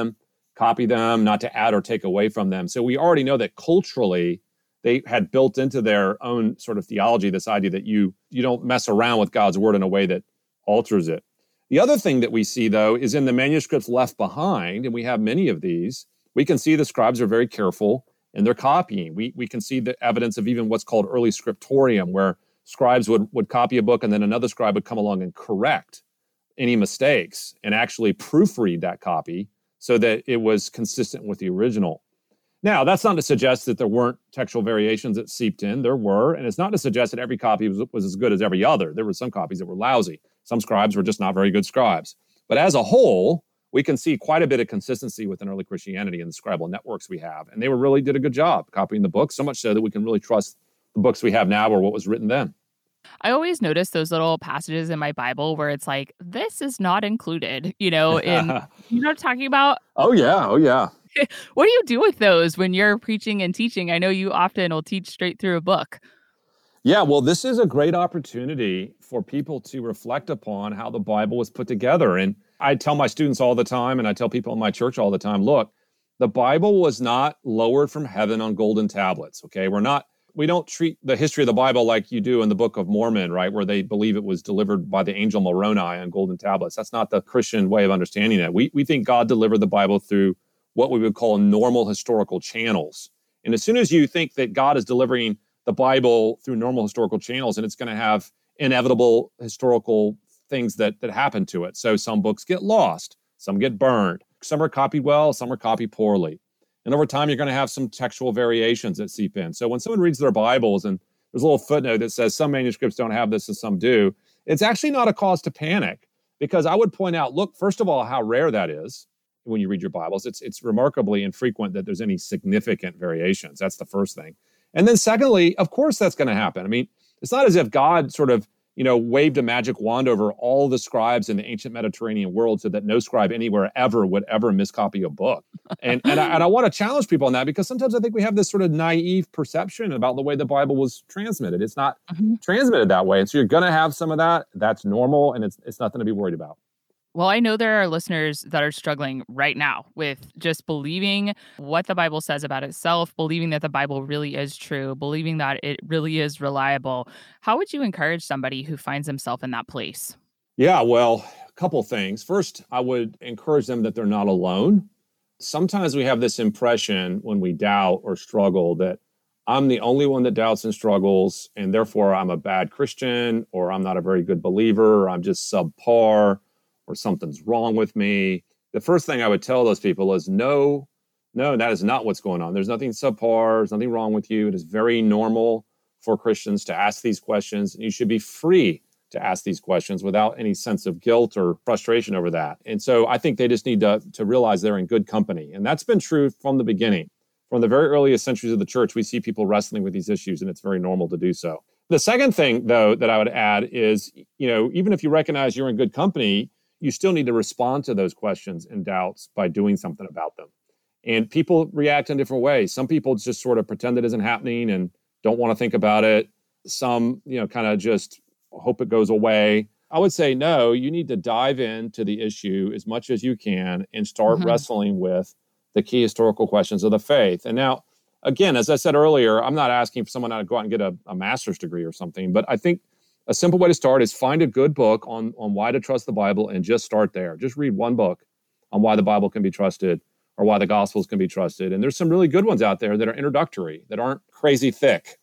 copy them, not to add or take away from them. So we already know that culturally, they had built into their own sort of theology this idea that you don't mess around with God's word in a way that alters it. The other thing that we see, though, is in the manuscripts left behind, and we have many of these, we can see the scribes are very careful in their copying. We can see the evidence of even what's called early scriptorium, where scribes would copy a book and then another scribe would come along and correct any mistakes and actually proofread that copy so that it was consistent with the original. Now, that's not to suggest that there weren't textual variations that seeped in. There were, and it's not to suggest that every copy was as good as every other. There were some copies that were lousy. Some scribes were just not very good scribes. But as a whole, we can see quite a bit of consistency within early Christianity and the scribal networks we have. And they really did a good job copying the books, so much so that we can really trust the books we have now or what was written then. I always notice those little passages in my Bible where it's like, this is not included, you know, in, you know what I'm talking about? Oh, yeah. Oh, yeah. What do you do with those when you're preaching and teaching? I know you often will teach straight through a book. Yeah, well, this is a great opportunity for people to reflect upon how the Bible was put together. And I tell my students all the time, and I tell people in my church all the time, look, the Bible was not lowered from heaven on golden tablets, okay? We don't treat the history of the Bible like you do in the Book of Mormon, right, where they believe it was delivered by the angel Moroni on golden tablets. That's not the Christian way of understanding it. We think God delivered the Bible through what we would call normal historical channels. And as soon as you think that God is delivering the Bible through normal historical channels, and it's going to have inevitable historical things that happen to it. So some books get lost, some get burned, some are copied well, some are copied poorly. And over time, you're going to have some textual variations that seep in. So when someone reads their Bibles and there's a little footnote that says some manuscripts don't have this and some do, it's actually not a cause to panic, because I would point out, look, first of all, how rare that is when you read your Bibles. It's remarkably infrequent that there's any significant variations. That's the first thing. And then secondly, of course, that's going to happen. I mean, it's not as if God sort of, waved a magic wand over all the scribes in the ancient Mediterranean world so that no scribe anywhere ever would ever miscopy a book. And I want to challenge people on that, because sometimes I think we have this sort of naive perception about the way the Bible was transmitted. It's not transmitted that way. And so you're going to have some of that. That's normal, and it's nothing to be worried about. Well, I know there are listeners that are struggling right now with just believing what the Bible says about itself, believing that the Bible really is true, believing that it really is reliable. How would you encourage somebody who finds himself in that place? Yeah, well, a couple things. First, I would encourage them that they're not alone. Sometimes we have this impression when we doubt or struggle that I'm the only one that doubts and struggles, and therefore I'm a bad Christian, or I'm not a very good believer, or I'm just subpar, or something's wrong with me. The first thing I would tell those people is no, that is not what's going on. There's nothing subpar. There's nothing wrong with you. It is very normal for Christians to ask these questions, and you should be free to ask these questions without any sense of guilt or frustration over that. And so I think they just need to realize they're in good company. And that's been true from the beginning. From the very earliest centuries of the church, we see people wrestling with these issues, and it's very normal to do so. The second thing, though, that I would add is, even if you recognize you're in good company, you still need to respond to those questions and doubts by doing something about them. And people react in different ways. Some people just sort of pretend it isn't happening and don't want to think about it. Some, kind of just hope it goes away. I would say, no, you need to dive into the issue as much as you can and start wrestling with the key historical questions of the faith. And now, again, as I said earlier, I'm not asking for someone to go out and get a master's degree or something, but I think a simple way to start is find a good book on why to trust the Bible and just start there. Just read one book on why the Bible can be trusted or why the Gospels can be trusted. And there's some really good ones out there that are introductory, that aren't crazy thick.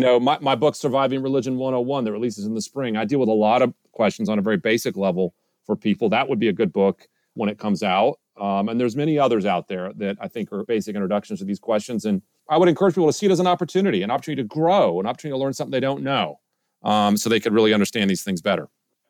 My book, Surviving Religion 101, that releases in the spring, I deal with a lot of questions on a very basic level for people. That would be a good book when it comes out. And there's many others out there that I think are basic introductions to these questions. And I would encourage people to see it as an opportunity to grow, an opportunity to learn something they don't know. So they could really understand these things better.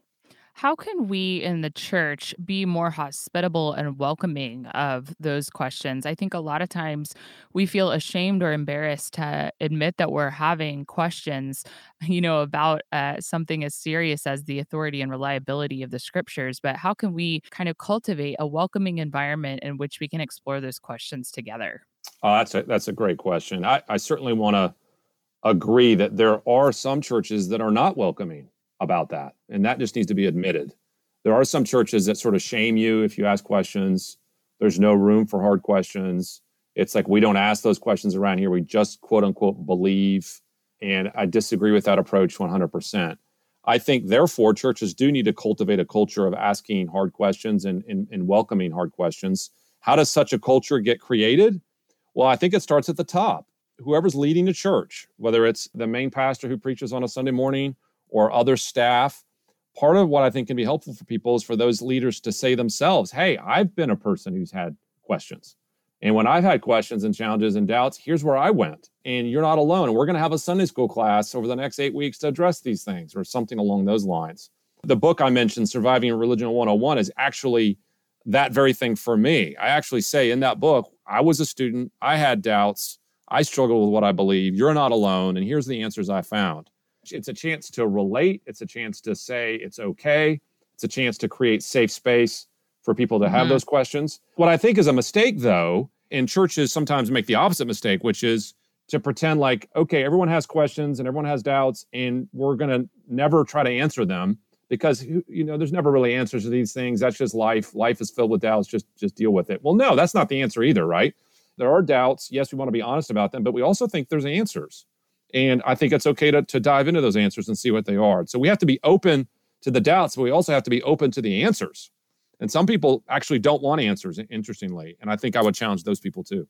How can we in the church be more hospitable and welcoming of those questions? I think a lot of times we feel ashamed or embarrassed to admit that we're having questions, about something as serious as the authority and reliability of the scriptures. But how can we kind of cultivate a welcoming environment in which we can explore those questions together? That's a great question. I certainly want to agree that there are some churches that are not welcoming about that, and that just needs to be admitted. There are some churches that sort of shame you if you ask questions. There's no room for hard questions. It's like we don't ask those questions around here. We just quote unquote believe. And I disagree with that approach 100%. I think, therefore, churches do need to cultivate a culture of asking hard questions and welcoming hard questions. How does such a culture get created? Well, I think it starts at the top. Whoever's leading the church, whether it's the main pastor who preaches on a Sunday morning or other staff, part of what I think can be helpful for people is for those leaders to say themselves, hey, I've been a person who's had questions. And when I've had questions and challenges and doubts, here's where I went. And you're not alone. And we're going to have a Sunday school class over the next 8 weeks to address these things or something along those lines. The book I mentioned, Surviving Religion 101, is actually that very thing for me. I actually say in that book, I was a student. I had doubts. I struggled with what I believe. You're not alone. And here's the answers I found. It's a chance to relate. It's a chance to say it's okay. It's a chance to create safe space for people to have those questions. What I think is a mistake, though, and churches sometimes make the opposite mistake, which is to pretend like, okay, everyone has questions and everyone has doubts, and we're going to never try to answer them because, there's never really answers to these things. That's just life. Life is filled with doubts. Just deal with it. Well, no, that's not the answer either, right? There are doubts. Yes, we want to be honest about them, but we also think there's answers. And I think it's okay to dive into those answers and see what they are. So we have to be open to the doubts, but we also have to be open to the answers. And some people actually don't want answers, interestingly. And I think I would challenge those people too.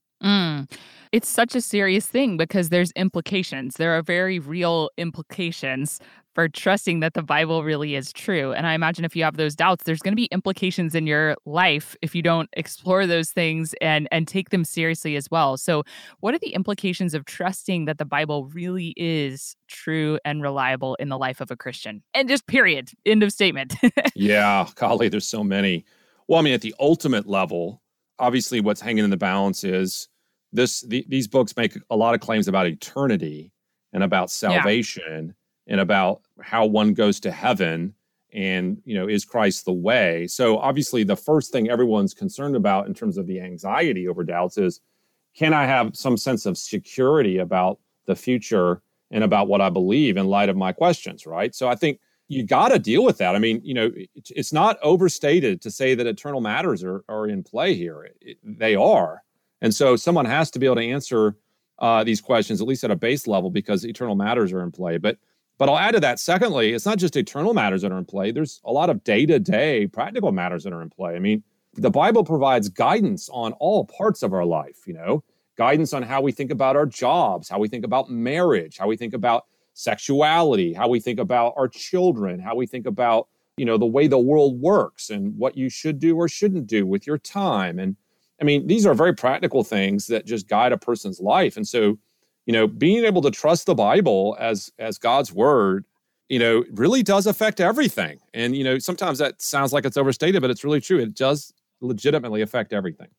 It's such a serious thing because there's implications. There are very real implications for trusting that the Bible really is true. And I imagine if you have those doubts, there's going to be implications in your life if you don't explore those things and take them seriously as well. So what are the implications of trusting that the Bible really is true and reliable in the life of a Christian? And just period. End of statement. Yeah, golly, there's so many. Well, I mean, at the ultimate level, obviously what's hanging in the balance is these books make a lot of claims about eternity and about salvation and about how one goes to heaven and, is Christ the way? So obviously the first thing everyone's concerned about in terms of the anxiety over doubts is, can I have some sense of security about the future and about what I believe in light of my questions, right? So I think you got to deal with that. I mean, it's not overstated to say that eternal matters are in play here. They are. And so someone has to be able to answer these questions, at least at a base level, because eternal matters are in play. But I'll add to that, secondly, it's not just eternal matters that are in play. There's a lot of day-to-day practical matters that are in play. I mean, the Bible provides guidance on all parts of our life, guidance on how we think about our jobs, how we think about marriage, how we think about sexuality, how we think about our children, how we think about, the way the world works and what you should do or shouldn't do with your time. And I mean, these are very practical things that just guide a person's life. And so, being able to trust the Bible as God's word, really does affect everything. And, sometimes that sounds like it's overstated, but it's really true. It does legitimately affect everything.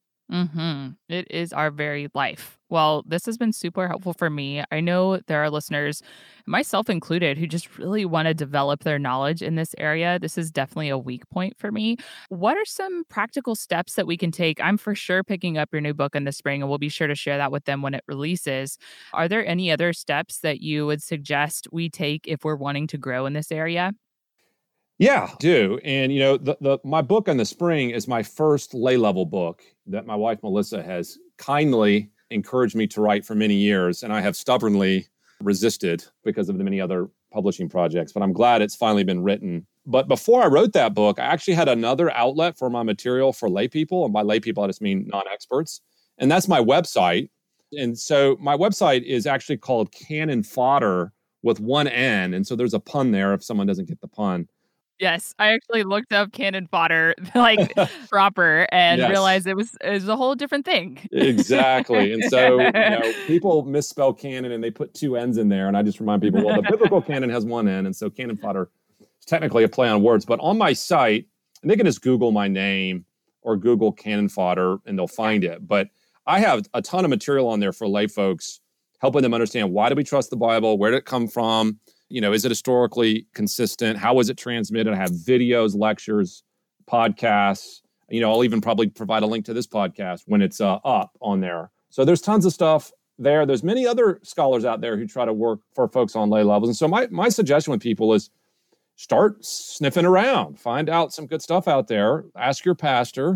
It is our very life. Well, this has been super helpful for me. I know there are listeners, myself included, who just really want to develop their knowledge in this area. This is definitely a weak point for me. What are some practical steps that we can take? I'm for sure picking up your new book in the spring, and we'll be sure to share that with them when it releases. Are there any other steps that you would suggest we take if we're wanting to grow in this area? Yeah, I do. And, my book in the spring is my first lay level book that my wife, Melissa, has kindly encouraged me to write for many years. And I have stubbornly resisted because of the many other publishing projects, but I'm glad it's finally been written. But before I wrote that book, I actually had another outlet for my material for lay people. And by lay people, I just mean non-experts. And that's my website. And so my website is actually called Cannon Fodder with one N. And so there's a pun there if someone doesn't get the pun. Yes, I actually looked up Cannon Fodder, proper, and realized it was a whole different thing. Exactly. And so, people misspell canon and they put two N's in there. And I just remind people, well, the biblical canon has one N. And so Cannon Fodder is technically a play on words. But on my site, and they can just Google my name or Google Cannon Fodder and they'll find it. But I have a ton of material on there for lay folks, helping them understand, why do we trust the Bible? Where did it come from? Is it historically consistent? How was it transmitted? I have videos, lectures, podcasts. I'll even probably provide a link to this podcast when it's up on there. So there's tons of stuff there. There's many other scholars out there who try to work for folks on lay levels. And so my suggestion with people is start sniffing around, find out some good stuff out there, ask your pastor,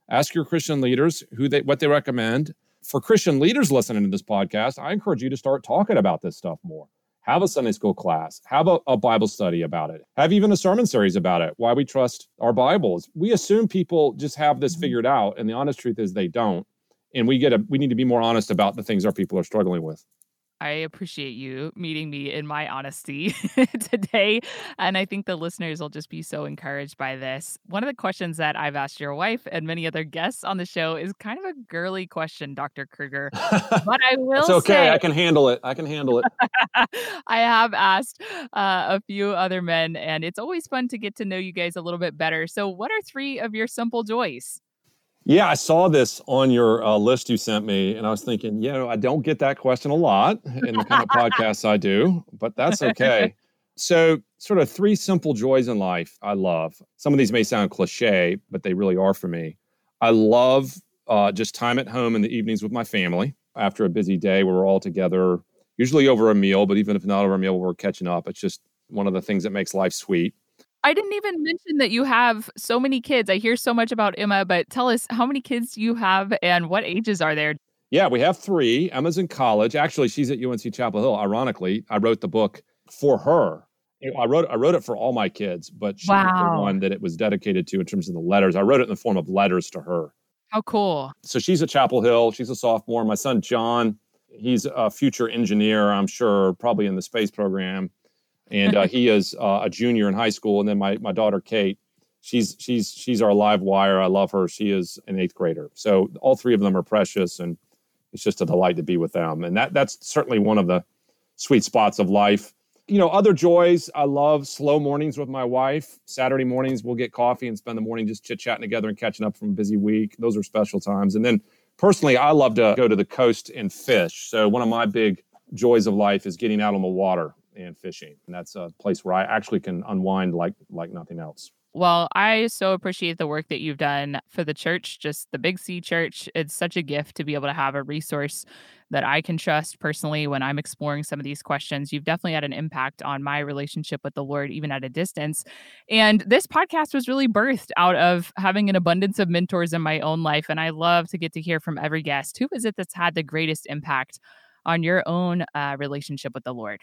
Ask your Christian leaders what they recommend. For Christian leaders listening to this podcast, I encourage you to start talking about this stuff more. Have a Sunday school class. Have a Bible study about it. Have even a sermon series about it, why we trust our Bibles. We assume people just have this figured out, and the honest truth is they don't. And we need to be more honest about the things our people are struggling with. I appreciate you meeting me in my honesty today. And I think the listeners will just be so encouraged by this. One of the questions that I've asked your wife and many other guests on the show is kind of a girly question, Dr. Kruger. But I will It's okay. say, I can handle it. I have asked a few other men, and it's always fun to get to know you guys a little bit better. So what are 3 of your simple joys? Yeah, I saw this on your list you sent me, and I was thinking, I don't get that question a lot in the kind of podcasts I do, but that's okay. So sort of 3 simple joys in life I love. Some of these may sound cliche, but they really are for me. I love just time at home in the evenings with my family after a busy day where we're all together, usually over a meal, but even if not over a meal, we're catching up. It's just one of the things that makes life sweet. I didn't even mention that you have so many kids. I hear so much about Emma, but tell us, how many kids do you have and what ages are there? Yeah, we have 3. Emma's in college. Actually, she's at UNC Chapel Hill. Ironically, I wrote the book for her. I wrote it for all my kids, but she was the one that it was dedicated to in terms of the letters. I wrote it in the form of letters to her. How cool. So she's at Chapel Hill. She's a sophomore. My son, John, he's a future engineer, I'm sure, probably in the space program. And he is a junior in high school. And then my daughter, Kate, she's our live wire. I love her. She is an 8th grader. So all 3 of them are precious, and it's just a delight to be with them. And that's certainly one of the sweet spots of life. Other joys, I love slow mornings with my wife. Saturday mornings, we'll get coffee and spend the morning just chit-chatting together and catching up from a busy week. Those are special times. And then personally, I love to go to the coast and fish. So one of my big joys of life is getting out on the water and fishing. And that's a place where I actually can unwind like nothing else. Well, I so appreciate the work that you've done for the church, just the Big C Church. It's such a gift to be able to have a resource that I can trust personally when I'm exploring some of these questions. You've definitely had an impact on my relationship with the Lord, even at a distance. And this podcast was really birthed out of having an abundance of mentors in my own life. And I love to get to hear from every guest. Who is it that's had the greatest impact on your own relationship with the Lord?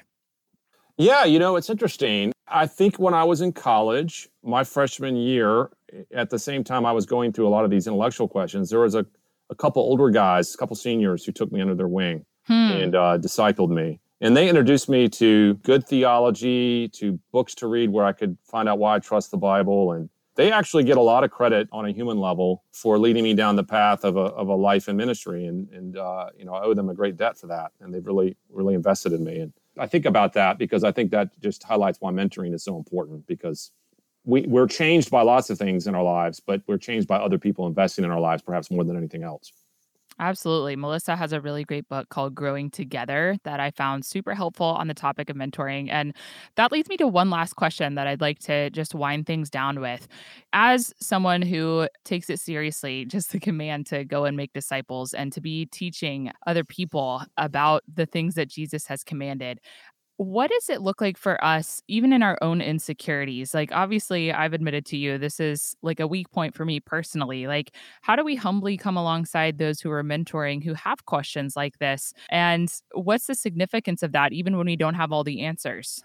Yeah, it's interesting. I think when I was in college, my freshman year, at the same time I was going through a lot of these intellectual questions, there was a couple older guys, a couple seniors who took me under their wing and discipled me. And they introduced me to good theology, to books to read where I could find out why I trust the Bible. And they actually get a lot of credit on a human level for leading me down the path of a life in ministry. And I owe them a great debt for that. And they've really, really invested in me. And I think about that because I think that just highlights why mentoring is so important, because we're changed by lots of things in our lives, but we're changed by other people investing in our lives, perhaps more than anything else. Absolutely. Melissa has a really great book called Growing Together that I found super helpful on the topic of mentoring. And that leads me to one last question that I'd like to just wind things down with. As someone who takes it seriously, just the command to go and make disciples and to be teaching other people about the things that Jesus has commanded, what does it look like for us, even in our own insecurities? Like, obviously, I've admitted to you, this is like a weak point for me personally. Like, how do we humbly come alongside those who are mentoring who have questions like this? And what's the significance of that, even when we don't have all the answers?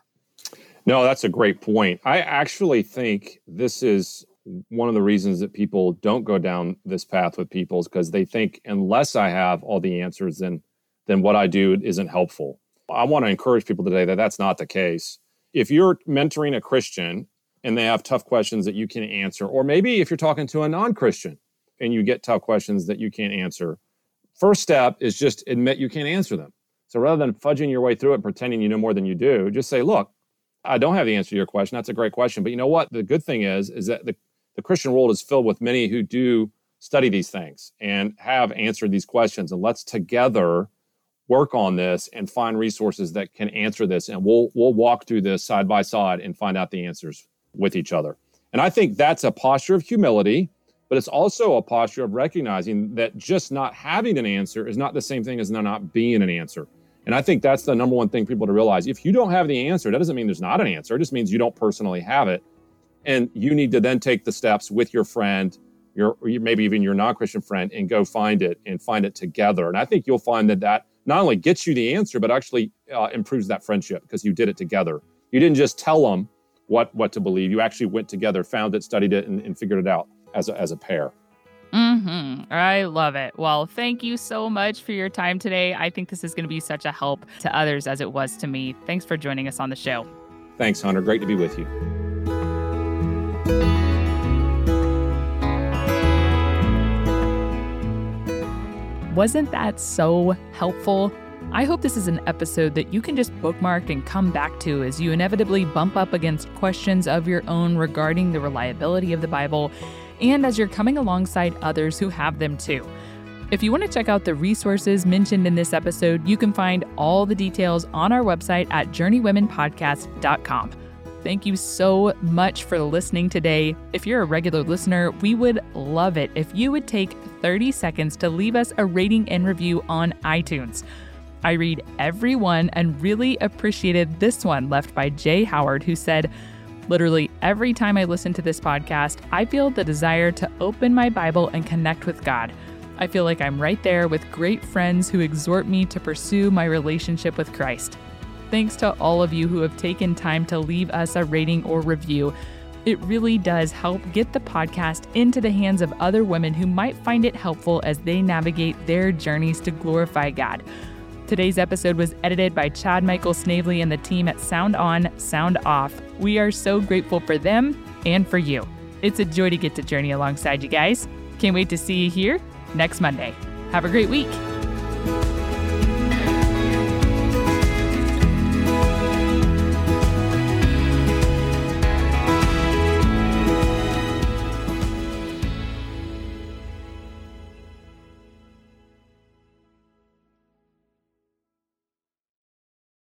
No, that's a great point. I actually think this is one of the reasons that people don't go down this path with people, is because they think unless I have all the answers, then what I do isn't helpful. I want to encourage people today that that's not the case. If you're mentoring a Christian and they have tough questions that you can't answer, or maybe if you're talking to a non-Christian and you get tough questions that you can't answer, first step is just admit you can't answer them. So rather than fudging your way through it, pretending you know more than you do, just say, look, I don't have the answer to your question. That's a great question. But you know what? The good thing is that the Christian world is filled with many who do study these things and have answered these questions. And let's together work on this and find resources that can answer this. And we'll walk through this side by side and find out the answers with each other. And I think that's a posture of humility, but it's also a posture of recognizing that just not having an answer is not the same thing as there not being an answer. And I think that's the number one thing people to realize. If you don't have the answer, that doesn't mean there's not an answer. It just means you don't personally have it. And you need to then take the steps with your friend or maybe even your non-Christian friend, and go find it together. And I think you'll find that not only gets you the answer, but actually improves that friendship because you did it together. You didn't just tell them what to believe. You actually went together, found it, studied it, and figured it out as a pair. I love it. Well, thank you so much for your time today. I think this is going to be such a help to others as it was to me. Thanks for joining us on the show. Thanks, Hunter. Great to be with you. Wasn't that so helpful? I hope this is an episode that you can just bookmark and come back to as you inevitably bump up against questions of your own regarding the reliability of the Bible, and as you're coming alongside others who have them too. If you want to check out the resources mentioned in this episode, you can find all the details on our website at journeywomenpodcast.com. Thank you so much for listening today. If you're a regular listener, we would love it if you would take 30 seconds to leave us a rating and review on iTunes. I read every one and really appreciated this one left by Jay Howard, who said, "Literally every time I listen to this podcast, I feel the desire to open my Bible and connect with God. I feel like I'm right there with great friends who exhort me to pursue my relationship with Christ." Thanks to all of you who have taken time to leave us a rating or review. It really does help get the podcast into the hands of other women who might find it helpful as they navigate their journeys to glorify God. Today's episode was edited by Chad Michael Snavely and the team at Sound On, Sound Off. We are so grateful for them and for you. It's a joy to get to journey alongside you guys. Can't wait to see you here next Monday. Have a great week.